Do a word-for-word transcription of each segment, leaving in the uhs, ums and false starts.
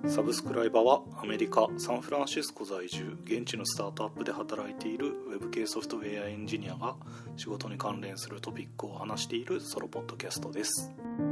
サブスクライバーはアメリカ・サンフランシスコ在住、現地のスタートアップで働いているウェブ系ソフトウェアエンジニアが仕事に関連するトピックを話しているソロポッドキャストです。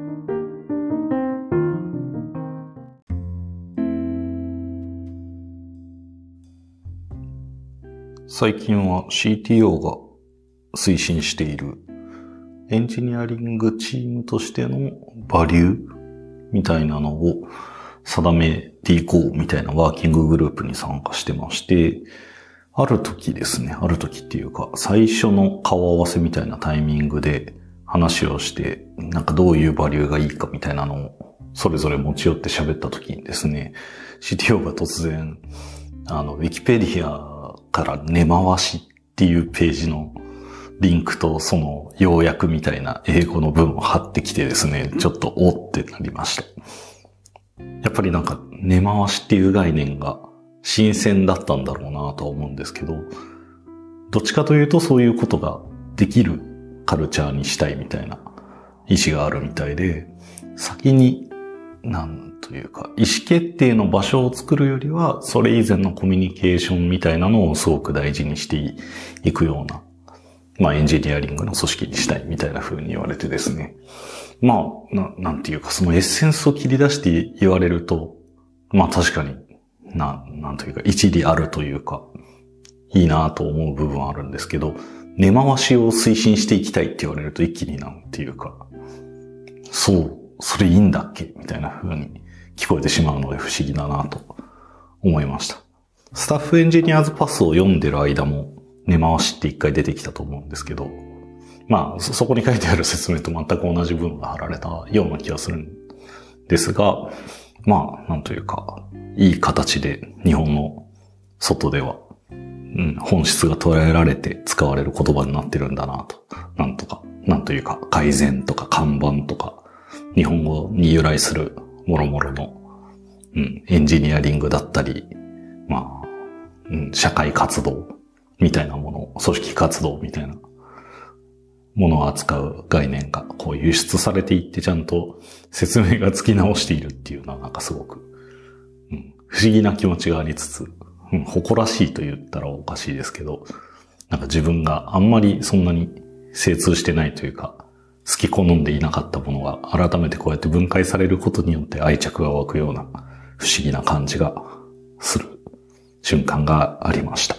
最近は シーティーオー が推進しているエンジニアリングチームとしてのバリューみたいなのを定めていこうみたいなワーキンググループに参加してまして、ある時ですね、ある時っていうか最初の顔合わせみたいなタイミングで話をして、なんかどういうバリューがいいかみたいなのをそれぞれ持ち寄って喋った時にですね、シーティーオー が突然、あの、ウィキペディアから根回しっていうページのリンクとその要約みたいな英語の文を貼ってきてですね、ちょっとおってなりました。やっぱりなんか根回しっていう概念が新鮮だったんだろうなとは思うんですけど、どっちかというとそういうことができるカルチャーにしたいみたいな意思があるみたいで、先になんというか意思決定の場所を作るよりはそれ以前のコミュニケーションみたいなのをすごく大事にしていくような、まあエンジニアリングの組織にしたいみたいな風に言われてですね。まあ、な、なんていうか、そのエッセンスを切り出して言われると、まあ確かに、な、なんというか、一理あるというか、いいなと思う部分はあるんですけど、根回しを推進していきたいって言われると一気になんていうか、そう、それいいんだっけみたいな風に聞こえてしまうので不思議だなと思いました。スタッフエンジニアーズパスを読んでる間も、根回しって一回出てきたと思うんですけど、まあ、そこに書いてある説明と全く同じ文が貼られたような気がするんですが、まあ、なんというか、いい形で日本の外では、うん、本質が捉えられて使われる言葉になってるんだなと。なんとか、なんというか、改善とか看板とか、日本語に由来するもろもろの、うん、エンジニアリングだったり、まあ、うん、社会活動みたいなもの、組織活動みたいなものを扱う概念がこう輸出されていってちゃんと説明がつき直しているっていうのはなんかすごく、うん、不思議な気持ちがありつつ、うん、誇らしいと言ったらおかしいですけど、なんか自分があんまりそんなに精通してないというか、好き好んでいなかったものが改めてこうやって分解されることによって愛着が湧くような不思議な感じがする瞬間がありました。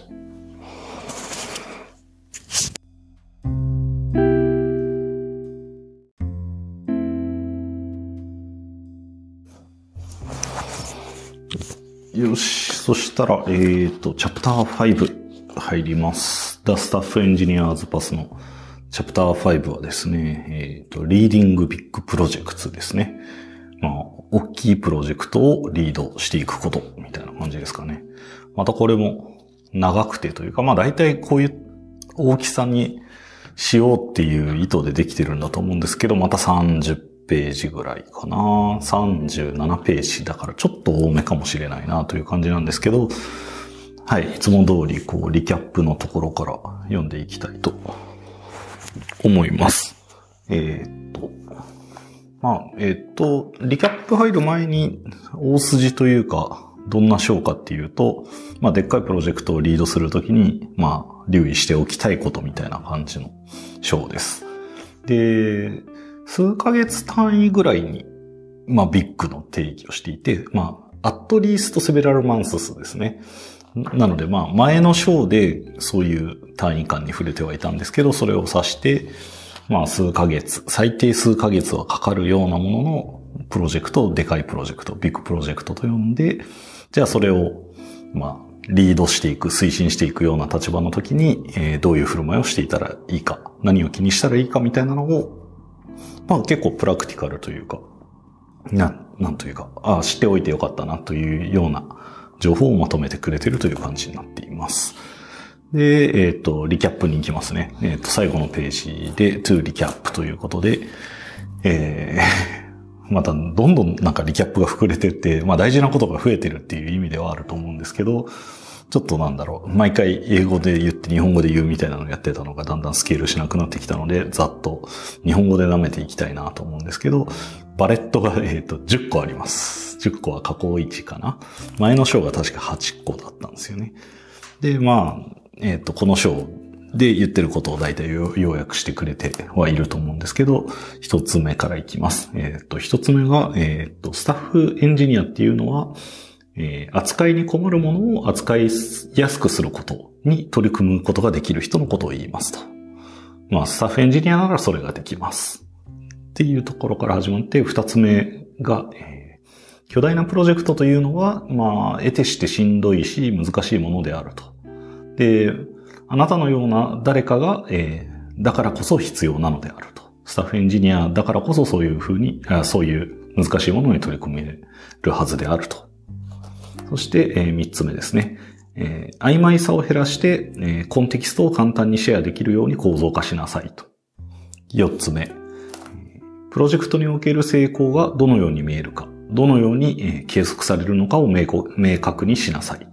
よし。そしたら、えっと、チャプターファイブ入ります。The Staff Engineers Pass のチャプターファイブはですね、えっと、Leading Big Projects ですね。まあ、大きいプロジェクトをリードしていくことみたいな感じですかね。またこれも長くてというか、まあ大体こういう大きさにしようっていう意図でできてるんだと思うんですけど、またさんじゅっページぐらいかな。さんじゅうななページだからちょっと多めかもしれないなという感じなんですけど、はい、いつも通りこうリキャップのところから読んでいきたいと思います。えー、っと、まあ、えー、っと、リキャップ入る前に大筋というか、どんな章かっていうと、まあ、でっかいプロジェクトをリードするときに、まあ、留意しておきたいことみたいな感じの章です。で、数ヶ月単位ぐらいに、まあ、ビッグの定義をしていて、まあ、アットリーストセベラルマンススですね。なので、まあ、前の章でそういう単位間に触れてはいたんですけど、それを指して、まあ、数ヶ月、最低数ヶ月はかかるようなもののプロジェクトをでかいプロジェクト、ビッグプロジェクトと呼んで、じゃあそれを、まあ、リードしていく、推進していくような立場の時に、えー、どういう振る舞いをしていたらいいか、何を気にしたらいいかみたいなのを、まあ結構プラクティカルというか、な、なんというか、ああ、知っておいてよかったなというような情報をまとめてくれているという感じになっています。で、えっと、リキャップに行きますね。えっと、最後のページで to recap ということで、えー、またどんどんなんかリキャップが膨れてって、まあ大事なことが増えてるっていう意味ではあると思うんですけど、 ちょっとなんだろう、毎回英語で言って日本語で言うみたいなのをやってたのがだんだんスケールしなくなってきたので、ざっと日本語で舐めていきたいなと思うんですけど、バレットが、えっと、じゅっこあります。じゅっこは加工いちかな。前の章が確かはちこだったんですよね。で、まあ、えっと、この章で言ってることを大体要約してくれてはいると思うんですけど、一つ目からいきます。えっと、一つ目が、えっと、スタッフエンジニアっていうのは、えー、扱いに困るものを扱いやすくすることに取り組むことができる人のことを言いますと。まあ、スタッフエンジニアならそれができます。っていうところから始まって、二つ目が、えー、巨大なプロジェクトというのは、まあ、得てしてしんどいし、難しいものであると。で、あなたのような誰かが、えー、だからこそ必要なのであると。スタッフエンジニアだからこそそういうふうに、あそういう難しいものに取り組めるはずであると。そして、えー、三つ目ですね。えー、曖昧さを減らして、えー、コンテキストを簡単にシェアできるように構造化しなさいと。四つ目。プロジェクトにおける成功がどのように見えるか、どのように、えー、計測されるのかを明確にしなさい。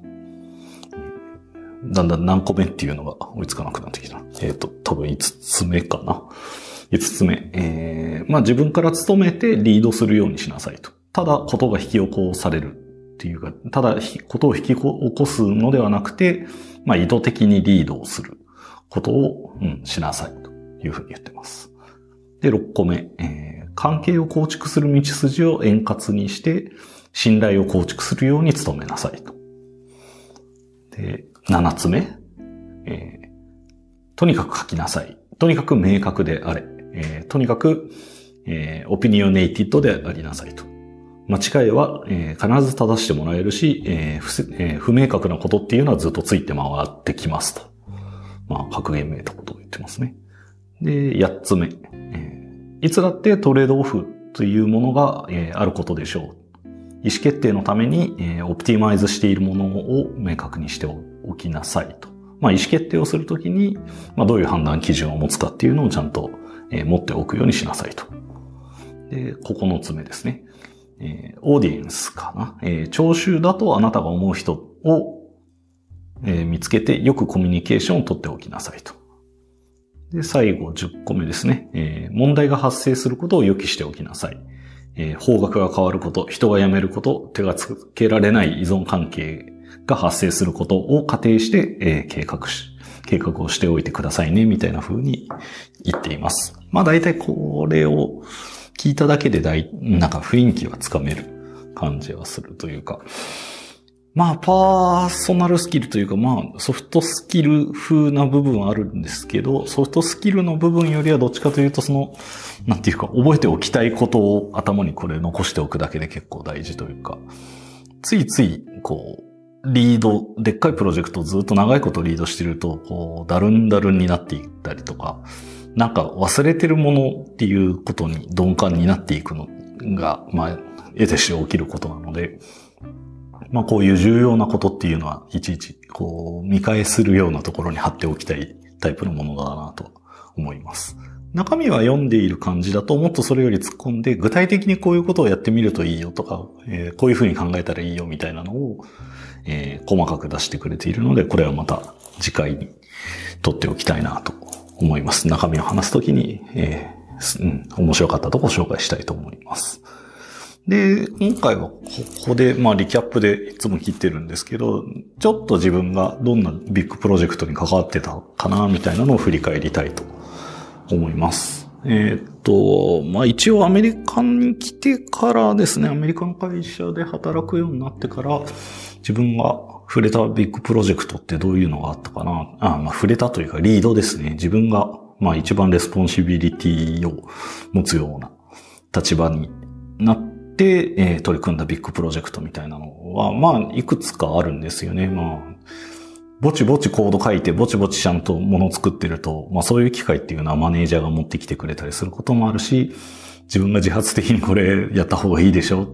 だんだん何個目っていうのが追いつかなくなってきた。えっと、多分五つ目かな。五つ目。えー、まあ自分から努めてリードするようにしなさいと。ただ、ことが引き起こされるっていうか、ただ、ことを引き起こすのではなくて、まあ意図的にリードをすることを、うん、しなさいというふうに言ってます。で、六個目。えー、関係を構築する道筋を円滑にして、信頼を構築するように努めなさいと。で、七つ目、えー。とにかく書きなさい。とにかく明確であれ。えー、とにかく、えー、オピニオネイティッドでありなさいと。間違いは、えー、必ず正してもらえるし、えー 不, えー、不明確なことっていうのはずっとついて回ってきますと。まあ、格言めいたことを言ってますね。で、八つ目、えー。いつだってトレードオフというものが、えー、あることでしょう。意思決定のために、えー、オプティマイズしているものを明確にしておきなさいと。まあ、意思決定をするときに、まあ、どういう判断基準を持つかっていうのをちゃんと、えー、持っておくようにしなさいと。で、九つ目ですね。えー、オーディエンスかな。えー、聴衆だとあなたが思う人を、えー、見つけてよくコミュニケーションを取っておきなさいと。で、最後じゅっこめですね。えー、問題が発生することを予期しておきなさい。えー、方角が変わること、人が辞めること、手がつけられない依存関係が発生することを仮定して、えー、計画し、計画をしておいてくださいね、みたいな風に言っています。まあ大体これを聞いただけでだい、なんか雰囲気はつかめる感じはするというか、まあパーソナルスキルというか、まあソフトスキル風な部分はあるんですけど、ソフトスキルの部分よりはどっちかというとその、なんていうか覚えておきたいことを頭にこれ残しておくだけで結構大事というか、ついついこう、リード、でっかいプロジェクトをずっと長いことリードしてると、こう、だるんだるんになっていったりとか、なんか忘れてるものっていうことに鈍感になっていくのが、まあ、得てして起きることなので、まあこういう重要なことっていうのはいちいちこう見返するようなところに貼っておきたいタイプのものだなと思います。中身は読んでいる感じだともっとそれより突っ込んで具体的にこういうことをやってみるといいよとか、えー、こういうふうに考えたらいいよみたいなのを、えー、細かく出してくれているので、これはまた次回に取っておきたいなと思います。中身を話すときに、えーうん、面白かったところを紹介したいと思います。で、今回はここで、まあリキャップでいつも切ってるんですけど、ちょっと自分がどんなビッグプロジェクトに関わってたかな、みたいなのを振り返りたいと思います。えー、っと、まあ一応アメリカに来てからですね、アメリカの会社で働くようになってから、自分が触れたビッグプロジェクトってどういうのがあったかな。あ、まあ触れたというかリードですね。自分が、まあ一番レスポンシビリティを持つような立場になって、で、えー、取り組んだビッグプロジェクトみたいなのは、まあ、いくつかあるんですよね。まあ、ぼちぼちコード書いて、ぼちぼちちゃんとものを作ってると、まあそういう機会っていうのはマネージャーが持ってきてくれたりすることもあるし、自分が自発的にこれやった方がいいでしょって、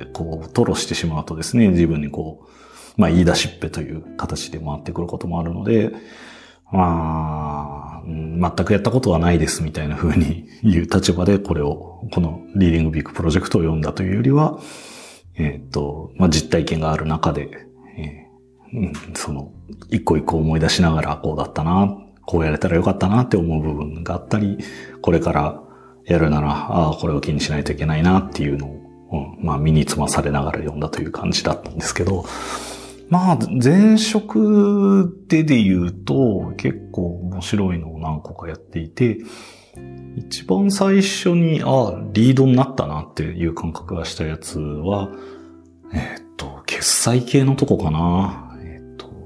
こう、吐露してしまうとですね、自分にこう、まあ言い出しっぺという形で回ってくることもあるので、まあ、全くやったことはないですみたいな風に言う立場でこれを、このリーディングビッグプロジェクトを読んだというよりは、えっと、まあ実体験がある中で、えーうん、その、一個一個思い出しながらこうだったな、こうやれたらよかったなって思う部分があったり、これからやるなら、ああ、これを気にしないといけないなっていうのを、うん、まあ身につまされながら読んだという感じだったんですけど、まあ前職でで言うと結構面白いのを何個かやっていて、一番最初に、ああ、リードになったなっていう感覚がしたやつは、えー、っと、決済系のとこかな。えー、っと、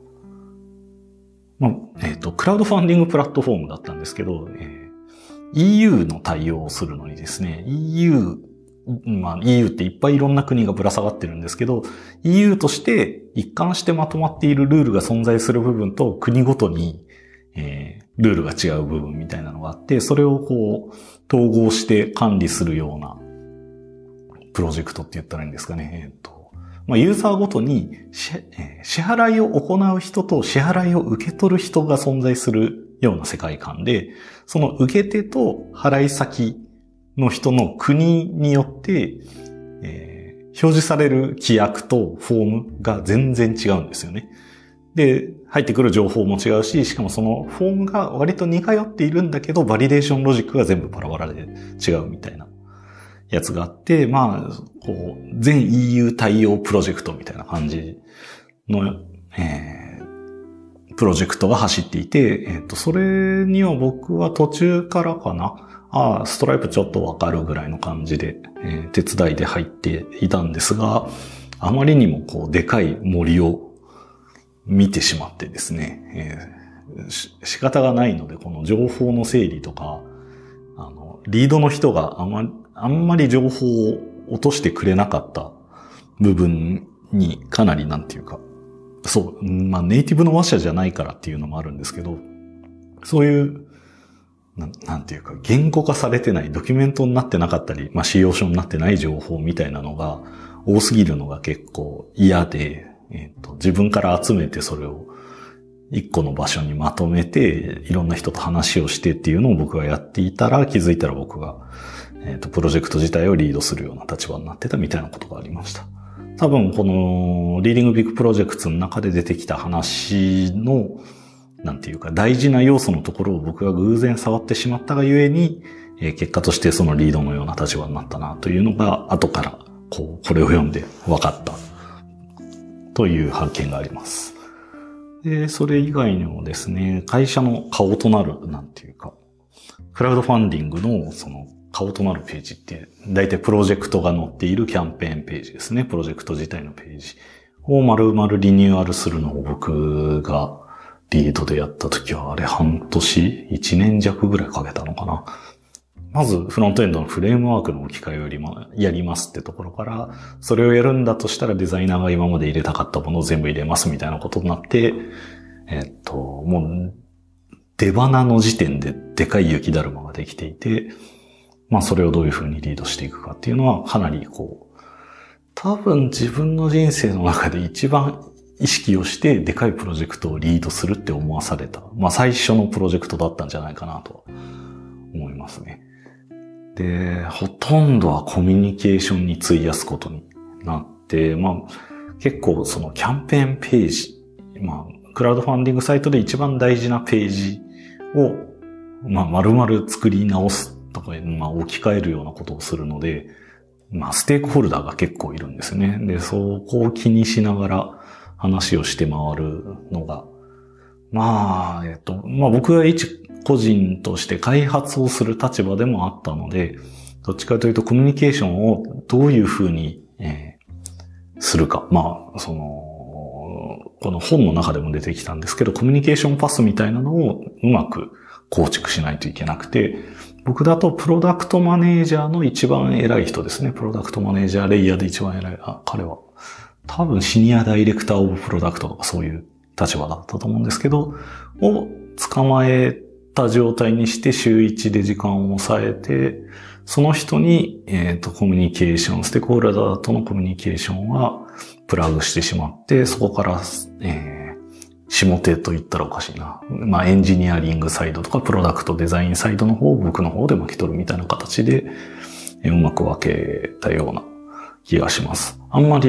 まあ、えー、っと、クラウドファンディングプラットフォームだったんですけど、えー、イーユー の対応をするのにですね、イーユー、まあ イーユー っていっぱいいろんな国がぶら下がってるんですけど、イーユー として一貫してまとまっているルールが存在する部分と国ごとに、えー、ルールが違う部分みたいなのがあって、それをこう統合して管理するようなプロジェクトって言ったらいいんですかね。えっと、まあユーザーごとに支、えー、支払いを行う人と支払いを受け取る人が存在するような世界観で、その受け手と払い先の人の国によって、えー、表示される規約とフォームが全然違うんですよね。で、入ってくる情報も違うし、しかもそのフォームが割と似通っているんだけど、バリデーションロジックが全部バラバラで違うみたいなやつがあって、まあ、こう、全 イーユー 対応プロジェクトみたいな感じの、えー、プロジェクトが走っていて、えっと、それには僕は途中からかな、ああ、ストライプちょっとわかるぐらいの感じで、えー、手伝いで入っていたんですが、あまりにもこう、でかい森を見てしまってですね、えー、し仕方がないので、この情報の整理とか、あの、リードの人があんまり、あんまり情報を落としてくれなかった部分にかなりなんていうか、そう、まあネイティブの話者じゃないからっていうのもあるんですけど、そういう、な, なんていうか、言語化されてない、ドキュメントになってなかったり、まあ、仕様書になってない情報みたいなのが多すぎるのが結構嫌で、えっと、自分から集めてそれを一個の場所にまとめて、いろんな人と話をしてっていうのを僕がやっていたら、気づいたら僕が、えっと、プロジェクト自体をリードするような立場になってたみたいなことがありました。多分、この、リーディングビッグプロジェクトの中で出てきた話の、なんていうか大事な要素のところを僕が偶然触ってしまったがゆえに、えー、結果としてそのリードのような立場になったなというのが後からこうこれを読んで分かったという発見があります。で、それ以外にもですね、会社の顔となるなんていうか、クラウドファンディングのその顔となるページって大体プロジェクトが載っているキャンペーンページですね。プロジェクト自体のページを丸々リニューアルするのを僕がリードでやったときは、あれ半年一年弱ぐらいかけたのかな。まず、フロントエンドのフレームワークの置き換えをやりま、やりますってところから、それをやるんだとしたらデザイナーが今まで入れたかったものを全部入れますみたいなことになって、えっと、もう、出花の時点ででかい雪だるまができていて、まあそれをどういう風にリードしていくかっていうのはかなりこう、多分自分の人生の中で一番意識をしてでかいプロジェクトをリードするって思わされた。まあ最初のプロジェクトだったんじゃないかなと思いますね。で、ほとんどはコミュニケーションに費やすことになって、まあ結構そのキャンペーンページ、まあクラウドファンディングサイトで一番大事なページをまあ丸々作り直すとか、まあ置き換えるようなことをするので、まあステークホルダーが結構いるんですね。で、そこを気にしながら話をして回るのが、まあ、えっと、まあ僕が一個人として開発をする立場でもあったので、どっちかというとコミュニケーションをどういうふうに、えー、するか。まあ、その、この本の中でも出てきたんですけど、コミュニケーションパスみたいなのをうまく構築しないといけなくて、僕だとプロダクトマネージャーの一番偉い人ですね。プロダクトマネージャーレイヤーで一番偉い、あ、彼は。多分シニアダイレクターオブプロダクトとかそういう立場だったと思うんですけど、を捕まえた状態にして週一で時間を抑えて、その人に、えっと、コミュニケーション、ステークホルダーとのコミュニケーションはプラグしてしまって、そこから、えー、下手と言ったらおかしいな。まあエンジニアリングサイドとかプロダクトデザインサイドの方を僕の方で巻き取るみたいな形で、うまく分けたような気がします。あんまり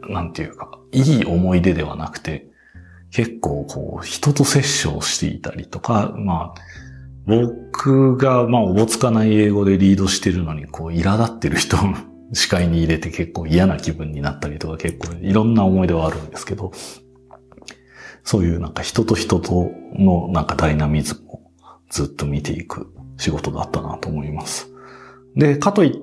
なんていうか、いい思い出ではなくて、結構こう、人と接触していたりとか、まあ、僕がまあ、おぼつかない英語でリードしてるのに、こう、苛立ってる人を視界に入れて結構嫌な気分になったりとか、結構いろんな思い出はあるんですけど、そういうなんか人と人とのなんかダイナミズムをずっと見ていく仕事だったなと思います。で、かといって、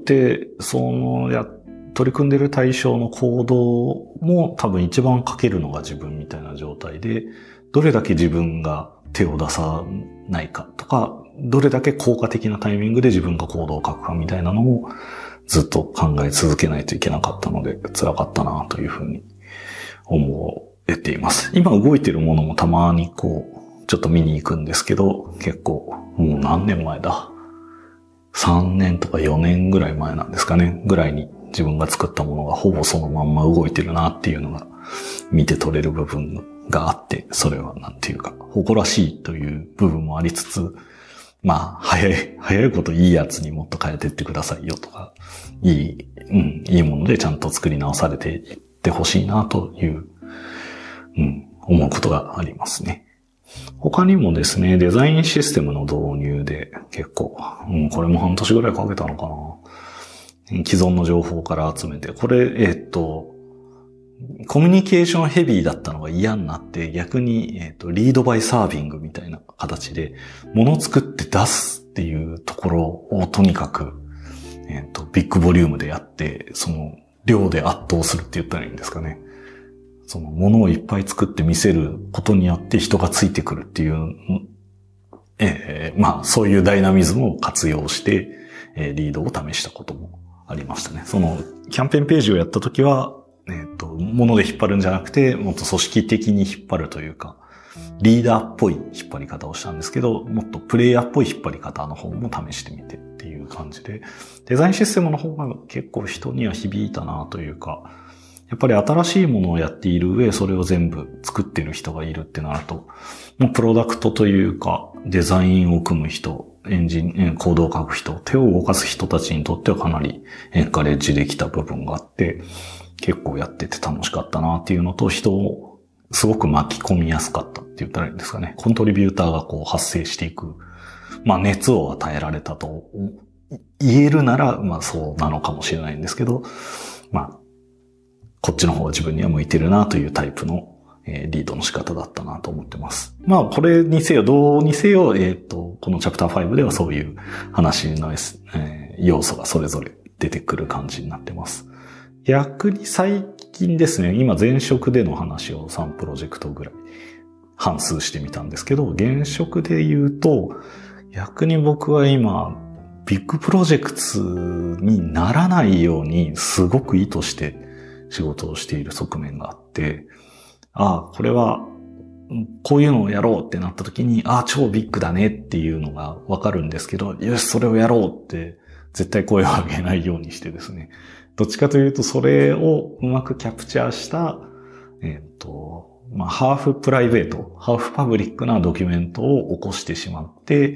そのや、取り組んでる対象の行動も多分一番かけるのが自分みたいな状態で、どれだけ自分が手を出さないかとか、どれだけ効果的なタイミングで自分が行動を書くかみたいなのをずっと考え続けないといけなかったので、辛かったなというふうに思えています。今動いてるものもたまにこう、ちょっと見に行くんですけど、結構もう何年前ださんねんとかよねんぐらい前なんですかね、ぐらいに自分が作ったものがほぼそのまんま動いてるなっていうのが見て取れる部分があって、それはなんていうか、誇らしいという部分もありつつ、まあ、早い、早いこといいやつにもっと変えていってくださいよとか、いい、うん、いいものでちゃんと作り直されていってほしいなという、うん、思うことがありますね。他にもですね、デザインシステムの導入で結構、うん、これも半年ぐらいかけたのかな。既存の情報から集めて、これ、えっと、コミュニケーションヘビーだったのが嫌になって、逆に、えっと、リードバイサービングみたいな形で、物を作って出すっていうところをとにかく、えっと、ビッグボリュームでやって、その量で圧倒するって言ったらいいんですかね。その物をいっぱい作って見せることによって人がついてくるっていう、えー、まあそういうダイナミズムを活用して、えー、リードを試したこともありましたね。そのキャンペーンページをやったときは、えっと、物で引っ張るんじゃなくて、もっと組織的に引っ張るというか、リーダーっぽい引っ張り方をしたんですけど、もっとプレイヤーっぽい引っ張り方の方も試してみてっていう感じで、デザインシステムの方が結構人には響いたなというか、やっぱり新しいものをやっている上、それを全部作ってる人がいるってなると、もうプロダクトというか、デザインを組む人、エンジン、コードを書く人、手を動かす人たちにとってはかなりエンカレッジできた部分があって、結構やってて楽しかったなっていうのと、人をすごく巻き込みやすかったって言ったらいいんですかね。コントリビューターがこう発生していく、まあ熱を与えられたと言えるなら、まあそうなのかもしれないんですけど、まあ、こっちの方が自分には向いてるなというタイプの、えー、リードの仕方だったなと思ってます。まあ、これにせよ、どうにせよ、えっと、このチャプターファイブではそういう話の、えー、要素がそれぞれ出てくる感じになってます。逆に最近ですね、今前職での話をさんプロジェクトぐらい半数してみたんですけど、現職で言うと、逆に僕は今、ビッグプロジェクトにならないようにすごく意図して仕事をしている側面があって、ああ、これは、こういうのをやろうってなった時に、ああ、超ビッグだねっていうのがわかるんですけど、よし、それをやろうって絶対声を上げないようにしてですね。どっちかというと、それをうまくキャプチャーした、えっと、まあ、ハーフプライベート、ハーフパブリックなドキュメントを起こしてしまって、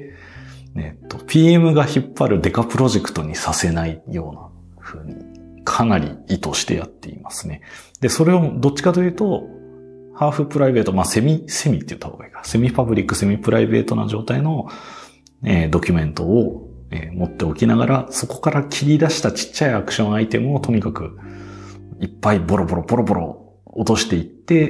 えっと、ピーエム が引っ張るデカプロジェクトにさせないような風に、かなり意図してやっていますね。で、それをどっちかというと、ハーフプライベート、まあ、セミ、セミって言った方がいいか。セミパブリック、セミプライベートな状態の、えー、ドキュメントを、えー、持っておきながら、そこから切り出したちっちゃいアクションアイテムをとにかく、いっぱいボロボロボロボロ落としていって、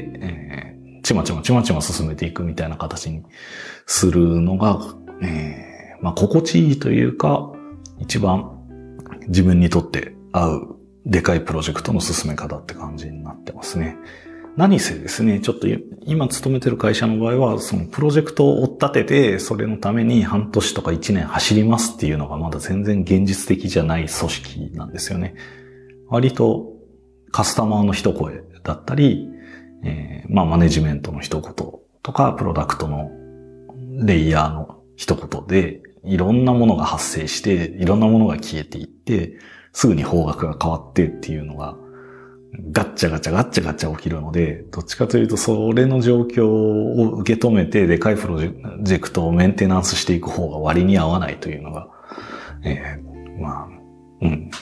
えー、ちまちまちまちま進めていくみたいな形にするのが、えー、まあ、心地いいというか、一番自分にとって合うでかいプロジェクトの進め方って感じになってますね。何せですね、ちょっと今勤めてる会社の場合は、そのプロジェクトを追っ立てて、それのために半年とかいちねん走りますっていうのがまだ全然現実的じゃない組織なんですよね。割とカスタマーの一声だったり、えー、まあマネジメントの一言とか、プロダクトのレイヤーの一言で、いろんなものが発生して、いろんなものが消えていって、すぐに方角が変わってっていうのが、ガッチャガチャガッチャガチャ起きるので、どっちかというとそれの状況を受け止めてでかいプロジェクトをメンテナンスしていく方が割に合わないというのが、えー、まあ、うん、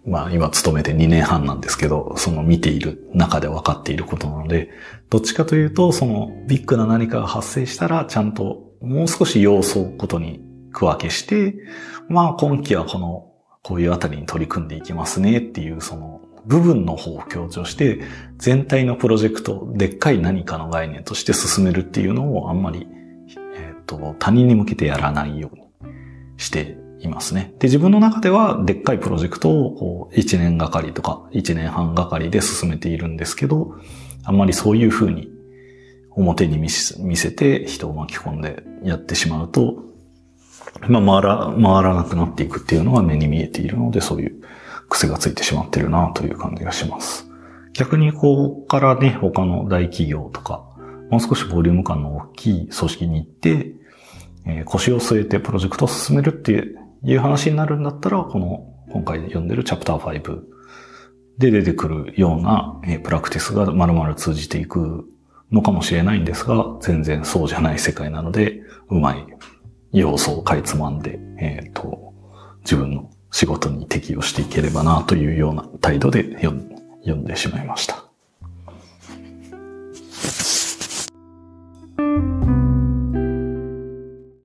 まあ今勤めてにねんはんなんですけど、その見ている中で分かっていることなので、どっちかというと、そのビッグな何かが発生したら、ちゃんともう少し要素ごとに区分けして、まあ今期はこの、こういうあたりに取り組んでいきますねっていう、その部分の方を強調して、全体のプロジェクト、でっかい何かの概念として進めるっていうのをあんまり、えっと、他人に向けてやらないようにしていますね。で、自分の中ではでっかいプロジェクトをこういちねんがかりとかいちねんはんがかりで進めているんですけど、あんまりそういう風に表に見せ、見せて人を巻き込んでやってしまうと、まあ回ら、回らなくなっていくっていうのが目に見えているので、そういう癖がついてしまってるなという感じがします。逆にここからね、他の大企業とか、もう少しボリューム感の大きい組織に行って、えー、腰を据えてプロジェクトを進めるっていう話になるんだったら、この今回読んでるチャプターファイブで出てくるような、えー、プラクティスが丸々通じていくのかもしれないんですが、全然そうじゃない世界なので、うまい要素をかいつまんで、えっと、自分の仕事に適用していければなというような態度で読んでしまいました。